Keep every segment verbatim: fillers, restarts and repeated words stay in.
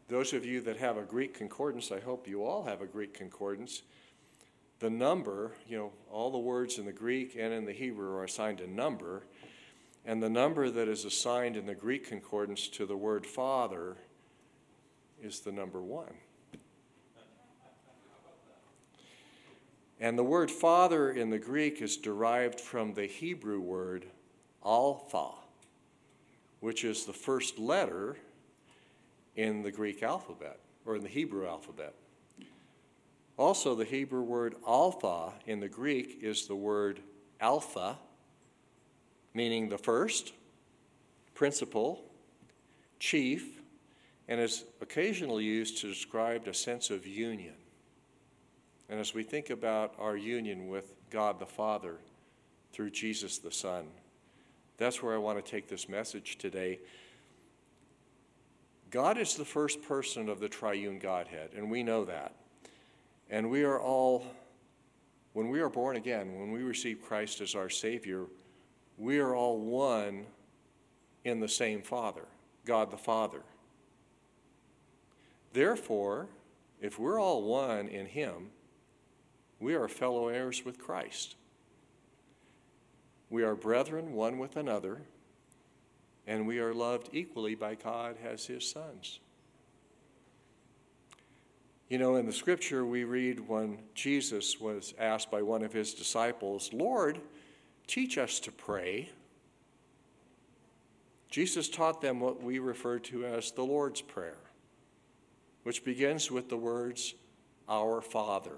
Those of you that have a Greek concordance, I hope you all have a Greek concordance. The number, you know, all the words in the Greek and in the Hebrew are assigned a number, and the number that is assigned in the Greek concordance to the word Father is the number one. And the word Father in the Greek is derived from the Hebrew word Alpha, which is the first letter in the Greek alphabet, or in the Hebrew alphabet. Also, the Hebrew word Alpha in the Greek is the word Alpha, meaning the first, principal, chief, and is occasionally used to describe a sense of union. And as we think about our union with God the Father through Jesus the Son, that's where I want to take this message today. God is the first person of the triune Godhead, and we know that. And we are all, when we are born again, when we receive Christ as our Savior, we are all one in the same Father, God the Father. Therefore, if we're all one in Him, we are fellow heirs with Christ. We are brethren one with another, and we are loved equally by God as His sons. You know, in the scripture we read when Jesus was asked by one of His disciples, "Lord, teach us to pray." Jesus taught them what we refer to as the Lord's Prayer, which begins with the words, "Our Father."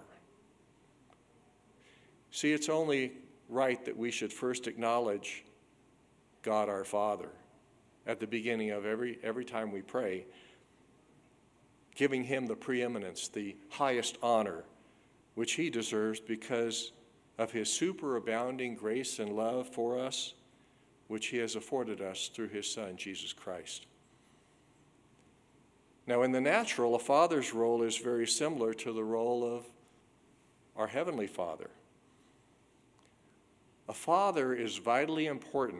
See, it's only right that we should first acknowledge God our Father at the beginning of every, every time we pray, giving Him the preeminence, the highest honor, which He deserves because of His superabounding grace and love for us, which He has afforded us through His Son, Jesus Christ. Now, in the natural, a father's role is very similar to the role of our Heavenly Father. A father is vitally important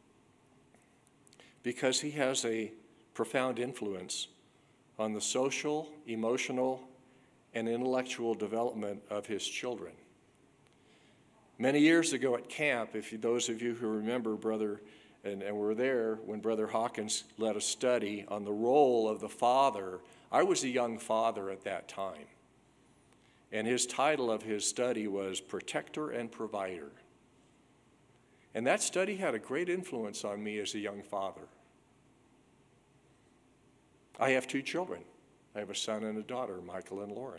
because he has a profound influence on the social, emotional, and intellectual development of his children. Many years ago at camp, if you, those of you who remember Brother, and, and were there when Brother Hawkins led a study on the role of the father, I was a young father at that time. And his title of his study was Protector and Provider. And that study had a great influence on me as a young father. I have two children. I have a son and a daughter, Michael and Lauren.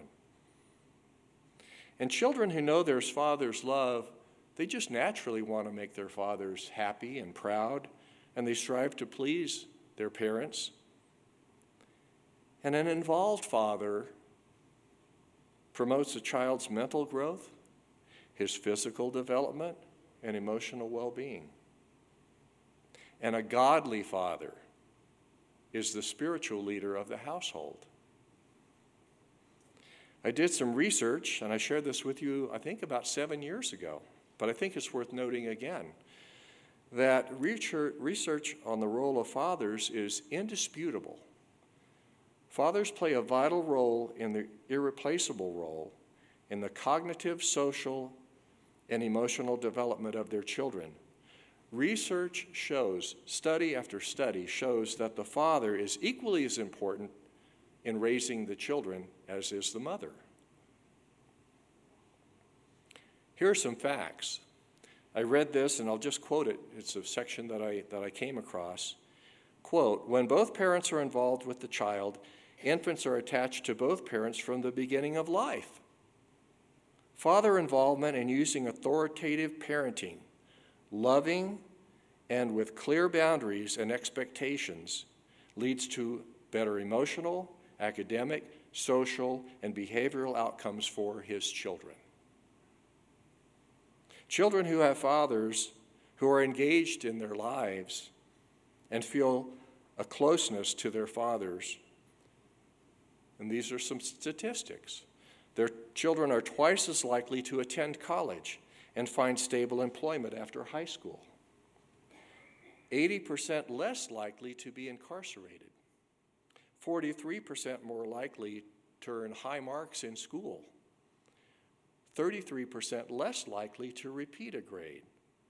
And children who know their father's love, they just naturally want to make their fathers happy and proud, and they strive to please their parents. And an involved father promotes a child's mental growth, his physical development, and emotional well-being. And a godly father is the spiritual leader of the household. I did some research, and I shared this with you, I think, about seven years ago, but I think it's worth noting again, that research on the role of fathers is indisputable. Fathers play a vital role in the irreplaceable role in the cognitive, social, and emotional development of their children. Research shows, study after study shows that the father is equally as important in raising the children as is the mother. Here are some facts. I read this, and I'll just quote it. It's a section that I, that I came across. Quote, "When both parents are involved with the child, infants are attached to both parents from the beginning of life. Father involvement in using authoritative parenting, loving and with clear boundaries and expectations, leads to better emotional, academic, social, and behavioral outcomes for his children." Children who have fathers who are engaged in their lives and feel a closeness to their fathers, and these are some statistics, their children are twice as likely to attend college and find stable employment after high school, eighty percent less likely to be incarcerated, forty-three percent more likely to earn high marks in school, thirty-three percent less likely to repeat a grade,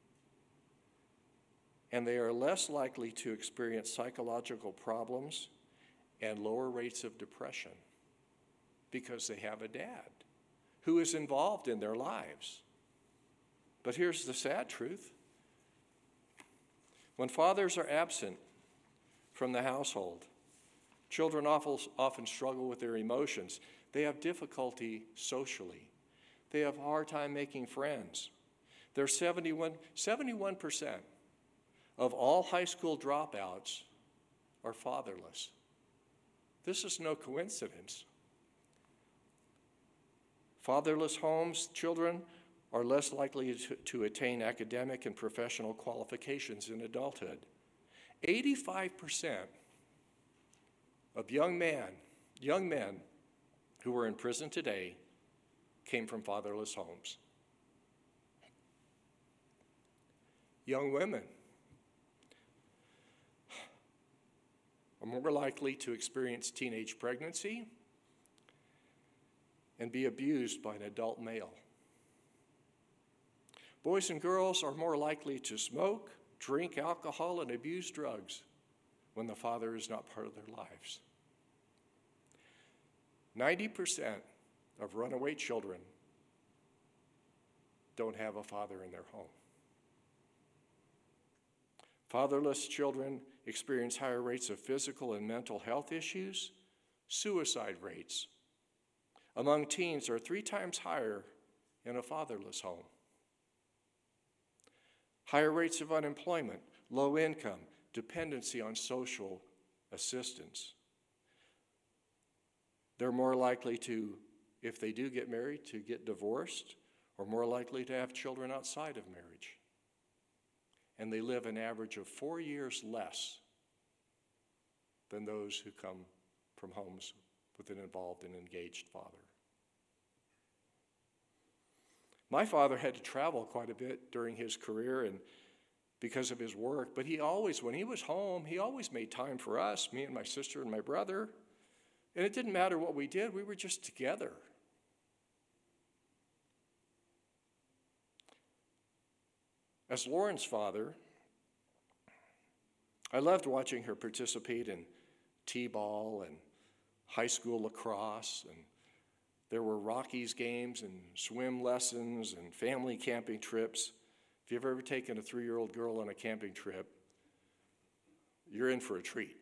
and they are less likely to experience psychological problems and lower rates of depression because they have a dad who is involved in their lives. But here's the sad truth. When fathers are absent from the household, children often struggle with their emotions. They have difficulty socially. They have a hard time making friends. There's seventy-one, seventy-one percent of all high school dropouts are fatherless. This is no coincidence. Fatherless homes, children are less likely to, to attain academic and professional qualifications in adulthood. eighty-five percent of young men, young men who are in prison today came from fatherless homes. Young women are more likely to experience teenage pregnancy and be abused by an adult male. Boys and girls are more likely to smoke, drink alcohol, and abuse drugs when the father is not part of their lives. ninety percent of runaway children don't have a father in their home. Fatherless children experience higher rates of physical and mental health issues. Suicide rates among teens are three times higher in a fatherless home. Higher rates of unemployment, low income, dependency on social assistance. They're more likely to, if they do get married, to get divorced, or more likely to have children outside of marriage. And they live an average of four years less than those who come from homes with an involved and engaged father. My father had to travel quite a bit during his career and because of his work, but he always, when he was home, he always made time for us, me and my sister and my brother. And it didn't matter what we did, we were just together. As Lauren's father, I loved watching her participate in t-ball and high school lacrosse, and there were Rockies games and swim lessons and family camping trips. If you've ever taken a three-year-old girl on a camping trip, you're in for a treat.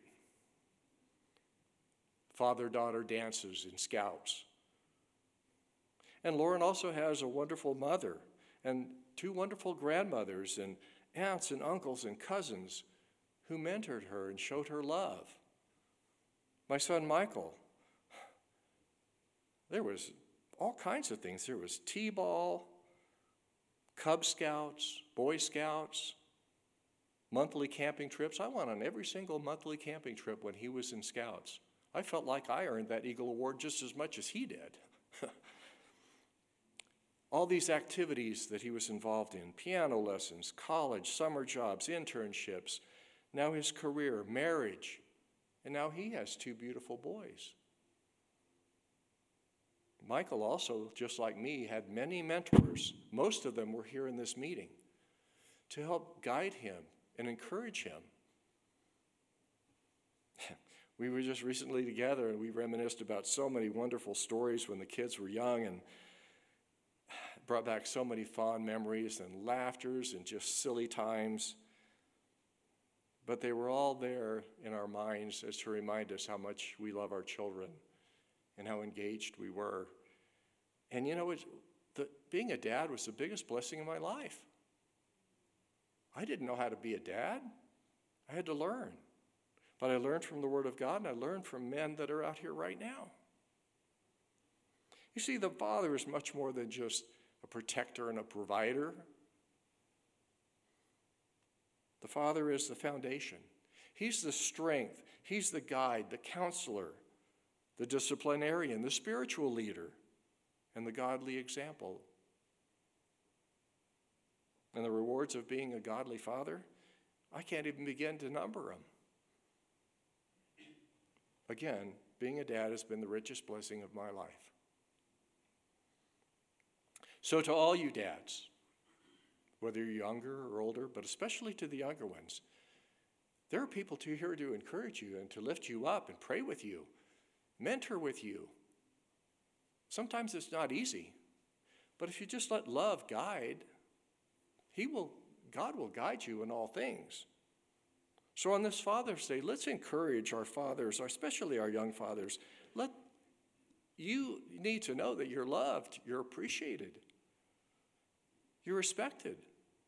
Father-daughter dances and scouts. And Lauren also has a wonderful mother and two wonderful grandmothers and aunts and uncles and cousins who mentored her and showed her love. My son Michael, there was all kinds of things. There was t-ball, Cub Scouts, Boy Scouts, monthly camping trips. I went on every single monthly camping trip when he was in Scouts. I felt like I earned that Eagle Award just as much as he did. All these activities that he was involved in, piano lessons, college, summer jobs, internships, now his career, marriage, and now he has two beautiful boys. Michael also, just like me, had many mentors. Most of them were here in this meeting to help guide him and encourage him. We were just recently together and we reminisced about so many wonderful stories when the kids were young, and brought back so many fond memories and laughters and just silly times. But they were all there in our minds as to remind us how much we love our children and how engaged we were. And you know, it, the, being a dad was the biggest blessing in my life. I didn't know how to be a dad. I had to learn. But I learned from the Word of God, and I learned from men that are out here right now. You see, the father is much more than just a protector and a provider. The father is the foundation. He's the strength. He's the guide, the counselor, the disciplinarian, the spiritual leader, and the godly example. And the rewards of being a godly father, I can't even begin to number them. Again, being a dad has been the richest blessing of my life. So to all you dads, whether you're younger or older, but especially to the younger ones, there are people to here to encourage you and to lift you up and pray with you, mentor with you. Sometimes it's not easy, but if you just let love guide, He will, God will guide you in all things. So on this Father's Day, let's encourage our fathers, especially our young fathers. Let you need to know that you're loved, you're appreciated, you're respected.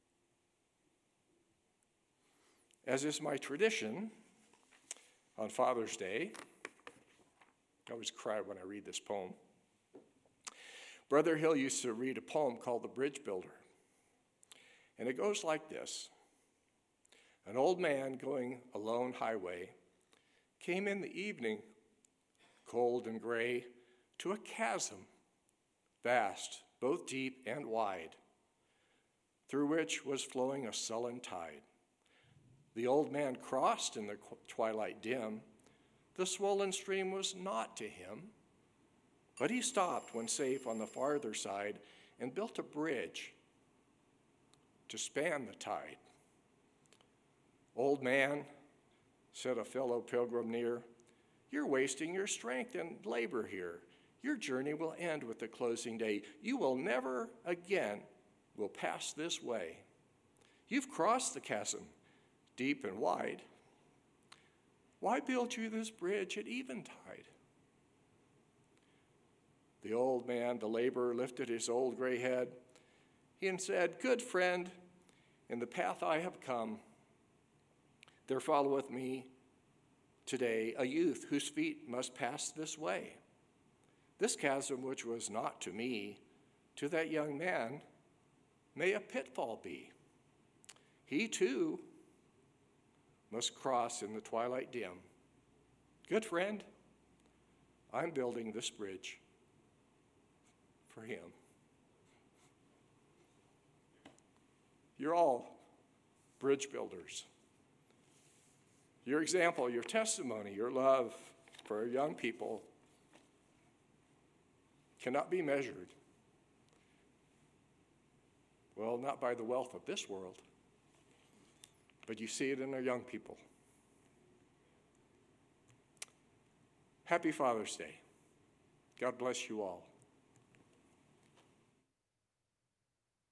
As is my tradition, on Father's Day, I always cry when I read this poem. Brother Hill used to read a poem called The Bridge Builder. And it goes like this. An old man going a lone highway came in the evening, cold and gray, to a chasm, vast, both deep and wide, through which was flowing a sullen tide. The old man crossed in the twilight dim. The swollen stream was naught to him, but he stopped when safe on the farther side and built a bridge to span the tide. Old man, said a fellow pilgrim near, you're wasting your strength and labor here. Your journey will end with the closing day. You will never again will pass this way. You've crossed the chasm, deep and wide. Why build you this bridge at eventide? The old man, the laborer, lifted his old gray head and said, good friend, in the path I have come, there followeth me today a youth whose feet must pass this way. This chasm which was not to me, to that young man, may a pitfall be. He too must cross in the twilight dim. Good friend, I'm building this bridge for him. You're all bridge builders. Your example, your testimony, your love for young people cannot be measured. Well, not by the wealth of this world, but you see it in our young people. Happy Father's Day. God bless you all.